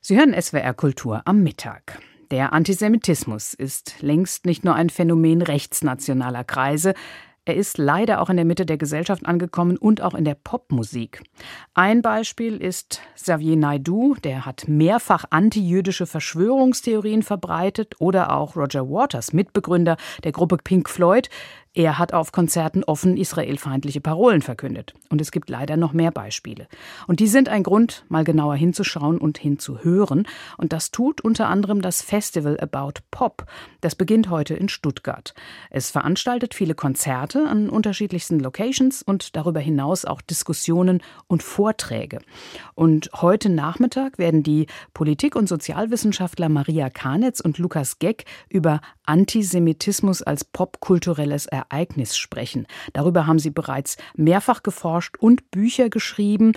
Sie hören SWR Kultur am Mittag. Der Antisemitismus ist längst nicht nur ein Phänomen rechtsnationaler Kreise. Er ist leider auch in der Mitte der Gesellschaft angekommen und auch in der Popmusik. Ein Beispiel ist Xavier Naidoo, der hat mehrfach antijüdische Verschwörungstheorien verbreitet, oder auch Roger Waters, Mitbegründer der Gruppe Pink Floyd. Er hat auf Konzerten offen israelfeindliche Parolen verkündet. Und es gibt leider noch mehr Beispiele. Und die sind ein Grund, mal genauer hinzuschauen und hinzuhören. Und das tut unter anderem das Festival About Pop. Das beginnt heute in Stuttgart. Es veranstaltet viele Konzerte an unterschiedlichsten Locations und darüber hinaus auch Diskussionen und Vorträge. Und heute Nachmittag werden die Politik- und Sozialwissenschaftler Maria Kanitz und Lukas Geck über Antisemitismus als popkulturelles Ereignis sprechen. Darüber haben sie bereits mehrfach geforscht und Bücher geschrieben.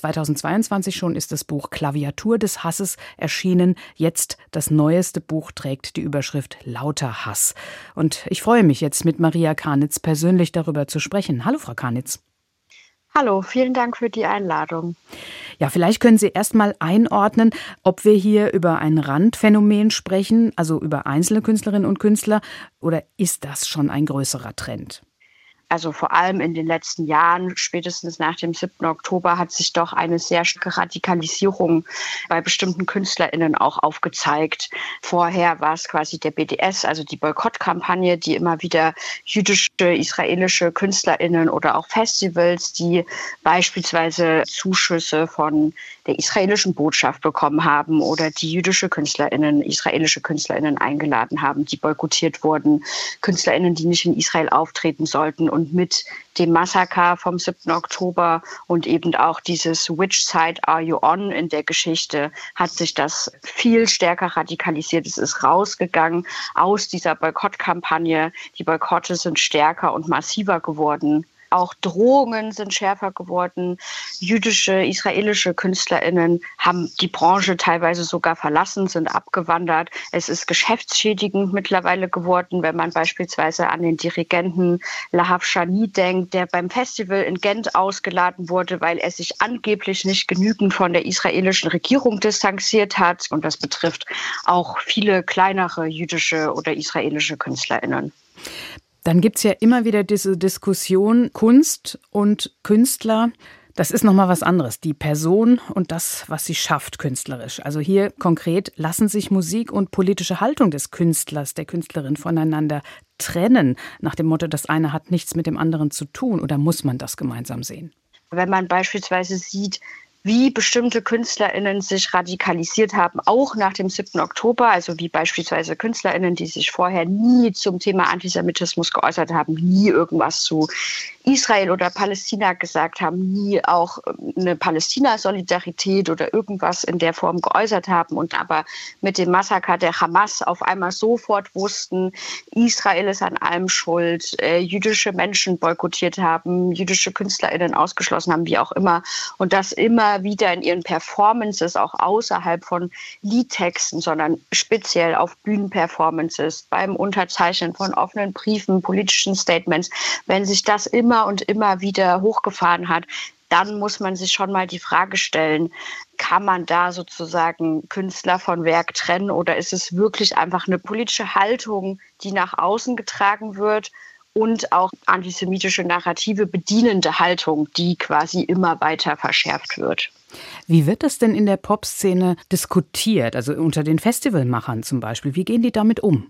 2022 schon ist das Buch Klaviatur des Hasses erschienen. Jetzt das neueste Buch trägt die Überschrift Lauter Hass. Und ich freue mich jetzt mit Maria Kanitz persönlich darüber zu sprechen. Hallo, Frau Kanitz. Hallo, vielen Dank für die Einladung. Ja, vielleicht können Sie erst mal einordnen, ob wir hier über ein Randphänomen sprechen, also über einzelne Künstlerinnen und Künstler, oder ist das schon ein größerer Trend? Also vor allem in den letzten Jahren, spätestens nach dem 7. Oktober, hat sich doch eine sehr starke Radikalisierung bei bestimmten KünstlerInnen auch aufgezeigt. Vorher war es quasi der BDS, also die Boykottkampagne, die immer wieder jüdische, israelische KünstlerInnen oder auch Festivals, die beispielsweise Zuschüsse von der israelischen Botschaft bekommen haben oder die jüdische KünstlerInnen, israelische KünstlerInnen eingeladen haben, die boykottiert wurden, KünstlerInnen, die nicht in Israel auftreten sollten. Und mit dem Massaker vom 7. Oktober und eben auch dieses Which Side Are You On in der Geschichte hat sich das viel stärker radikalisiert. Es ist rausgegangen aus dieser Boykottkampagne. Die Boykotte sind stärker und massiver geworden. Auch Drohungen sind schärfer geworden. Jüdische, israelische KünstlerInnen haben die Branche teilweise sogar verlassen, sind abgewandert. Es ist geschäftsschädigend mittlerweile geworden, wenn man beispielsweise an den Dirigenten Lahav Shani denkt, der beim Festival in Gent ausgeladen wurde, weil er sich angeblich nicht genügend von der israelischen Regierung distanziert hat. Und das betrifft auch viele kleinere jüdische oder israelische KünstlerInnen. Dann gibt es ja immer wieder diese Diskussion, Kunst und Künstler, das ist nochmal was anderes. Die Person und das, was sie schafft künstlerisch. Also hier konkret, lassen sich Musik und politische Haltung des Künstlers, der Künstlerin voneinander trennen? Nach dem Motto, das eine hat nichts mit dem anderen zu tun, oder muss man das gemeinsam sehen? Wenn man beispielsweise sieht, wie bestimmte KünstlerInnen sich radikalisiert haben, auch nach dem 7. Oktober, also wie beispielsweise KünstlerInnen, die sich vorher nie zum Thema Antisemitismus geäußert haben, nie irgendwas zu Israel oder Palästina gesagt haben, nie auch eine Palästina-Solidarität oder irgendwas in der Form geäußert haben und aber mit dem Massaker der Hamas auf einmal sofort wussten, Israel ist an allem schuld, jüdische Menschen boykottiert haben, jüdische KünstlerInnen ausgeschlossen haben, wie auch immer, und das immer wieder in ihren Performances, auch außerhalb von Liedtexten, sondern speziell auf Bühnenperformances, beim Unterzeichnen von offenen Briefen, politischen Statements, wenn sich das immer und immer wieder hochgefahren hat, dann muss man sich schon mal die Frage stellen, kann man da sozusagen Künstler von Werk trennen oder ist es wirklich einfach eine politische Haltung, die nach außen getragen wird und auch antisemitische Narrative bedienende Haltung, die quasi immer weiter verschärft wird? Wie wird das denn in der Popszene diskutiert, also unter den Festivalmachern zum Beispiel? Wie gehen die damit um?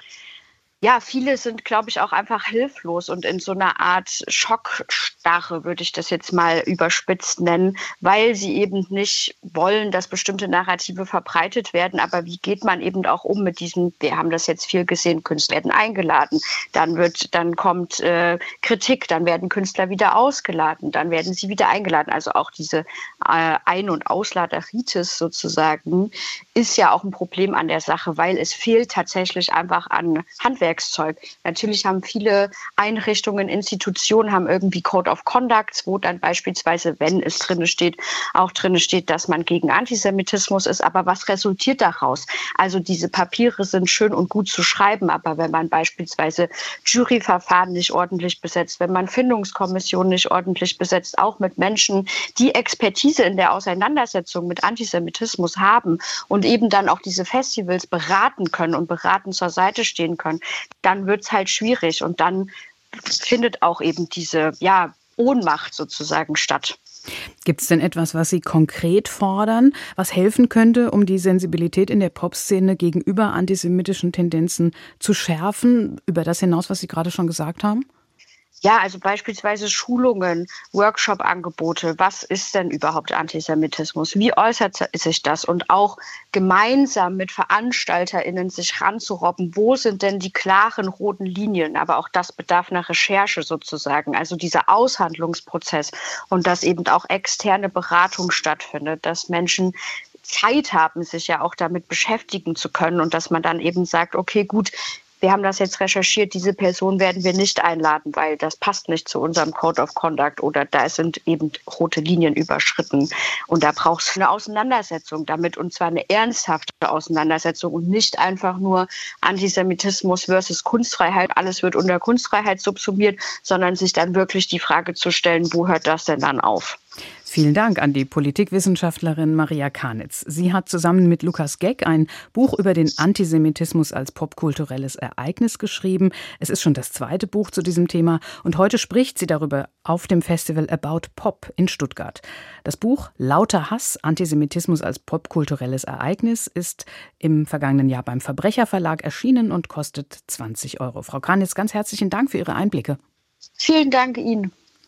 Ja, viele sind, glaube ich, auch einfach hilflos und in so einer Art Schockstarre, würde ich das jetzt mal überspitzt nennen, weil sie eben nicht wollen, dass bestimmte Narrative verbreitet werden. Aber wie geht man eben auch um mit diesem, wir haben das jetzt viel gesehen, Künstler werden eingeladen, dann kommt Kritik, dann werden Künstler wieder ausgeladen, dann werden sie wieder eingeladen. Also auch diese Ein- und Ausladeritis sozusagen ist ja auch ein Problem an der Sache, weil es fehlt tatsächlich einfach an Handwerk Handwerkszeug. Natürlich haben viele Einrichtungen, Institutionen haben irgendwie Code of Conduct, wo dann beispielsweise, wenn es drin steht, auch drin steht, dass man gegen Antisemitismus ist. Aber was resultiert daraus? Also diese Papiere sind schön und gut zu schreiben, aber wenn man beispielsweise Juryverfahren nicht ordentlich besetzt, wenn man Findungskommissionen nicht ordentlich besetzt, auch mit Menschen, die Expertise in der Auseinandersetzung mit Antisemitismus haben und eben dann auch diese Festivals beraten können und beratend zur Seite stehen können, dann wird es halt schwierig und dann findet auch eben diese Ohnmacht sozusagen statt. Gibt es denn etwas, was Sie konkret fordern, was helfen könnte, um die Sensibilität in der Popszene gegenüber antisemitischen Tendenzen zu schärfen, über das hinaus, was Sie gerade schon gesagt haben? Ja, also beispielsweise Schulungen, Workshop-Angebote. Was ist denn überhaupt Antisemitismus? Wie äußert sich das? Und auch gemeinsam mit VeranstalterInnen sich ranzurobben. Wo sind denn die klaren roten Linien? Aber auch das bedarf einer Recherche sozusagen. Also dieser Aushandlungsprozess und dass eben auch externe Beratung stattfindet, dass Menschen Zeit haben, sich ja auch damit beschäftigen zu können und dass man dann eben sagt, okay, gut, wir haben das jetzt recherchiert, diese Person werden wir nicht einladen, weil das passt nicht zu unserem Code of Conduct oder da sind eben rote Linien überschritten. Und da braucht es eine Auseinandersetzung damit und zwar eine ernsthafte Auseinandersetzung und nicht einfach nur Antisemitismus versus Kunstfreiheit. Alles wird unter Kunstfreiheit subsumiert, sondern sich dann wirklich die Frage zu stellen, wo hört das denn dann auf? Vielen Dank an die Politikwissenschaftlerin Maria Kanitz. Sie hat zusammen mit Lukas Geck ein Buch über den Antisemitismus als popkulturelles Ereignis geschrieben. Es ist schon das zweite Buch zu diesem Thema und heute spricht sie darüber auf dem Festival About Pop in Stuttgart. Das Buch Lauter Hass, Antisemitismus als popkulturelles Ereignis ist im vergangenen Jahr beim Verbrecherverlag erschienen und kostet 20 €. Frau Kanitz, ganz herzlichen Dank für Ihre Einblicke. Vielen Dank Ihnen.